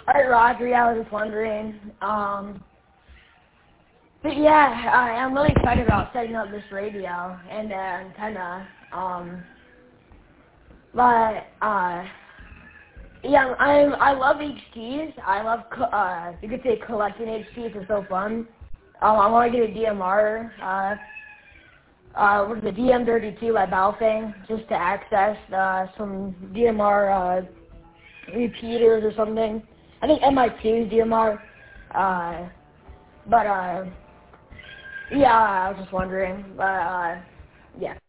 All right, Rodri, I was just wondering. But yeah, I'm really excited about setting up this radio and kind of, but yeah, I love HTs. I love you could say collecting HTs is so fun. I want to get a DMR. What is it, DM32 by Baofeng, just to access some DMR repeaters or something. I think MI2's DMR. But yeah, I was just wondering. But yeah.